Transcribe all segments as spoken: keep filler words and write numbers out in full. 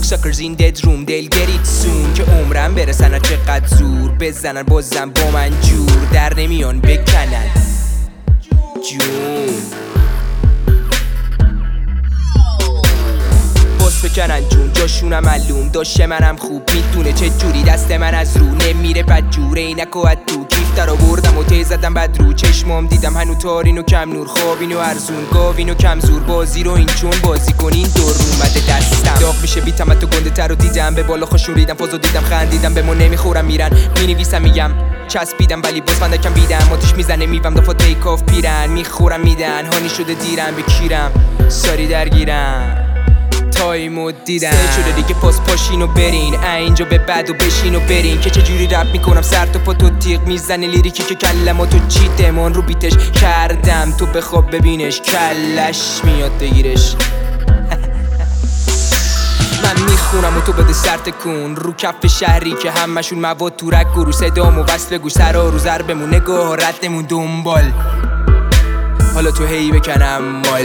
suckers in dead room they'll get it soon که عمرم برسن چقدر زور بزنن بازم با من جور در نمیان بکنن جون بکنن جون جاشونم معلوم داشه منم خوب میدونه چه جوری دست من از رو نمیره بد جوره اینک و تو کیف در آوردم و تی زدم بد رو چشمام دیدم هنو تارین و کم نور خوابین و ارزون گاوین و کم زور بازی رو این چون بازی کنین دور اومده دستم داغ میشه بیتم تو گنده تر رو دیدم به بالا خوشون ریدم فازو دیدم خندیدم به ما نمیخورم میرن مینویسم میگم چسبیدم ولی باز فندکم بیدم آتیش میزنه میوم دفعه تیک آف پیرن میخورم میدن هانی شده دیرم بکیرم ساری درگیرم تایمو دیدم سه شده دیگه پاس پاشین و برین اینجا به بعد و بشین و برین که چجوری رپ میکنم سر تو پا تو تیغ میزنه لیریکی که کلماتو چیتمون رو بیتش کردم تو بخواب ببینش کلش میاد بگیرش من میخونم و تو بده سر تکون رو کف شهری که همشون مواد تو رگ و رو صدام و وصل گوش سرا رو ضربمون نگاه ردمون دنبال حالا تو هی بکنم مال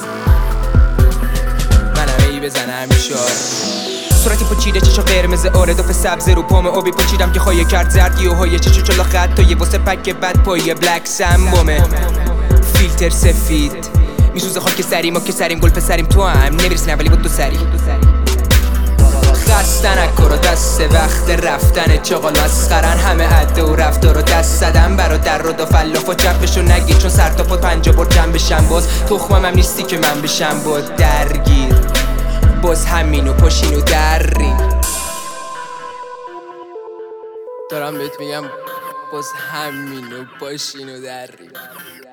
بزنم شار صورتی پچیده چشا قرمز آره داف سبز رو پام آبی پچیدم که خواهی کرد زردی و های چشو چلا خط تا یه واسه پک بد پای بلک سمبومه فیلتر سفید میسوزه خاک سریم ما که سریم گل پسریم تو هم نمیرسیم ولی بود دو سری خسته نکارا دست وقت رفتن چاقال مسخرن همه عده و رفتار و دست زدن برادر رو دا فلاف و جبشو نگیر چون سر تا پات پنجا بار جمع بشم باز تخمم هم نیستی که من بشم با درگیر باز همینو پاشینو درین دارم بهت میگم باز همینو پاشینو درین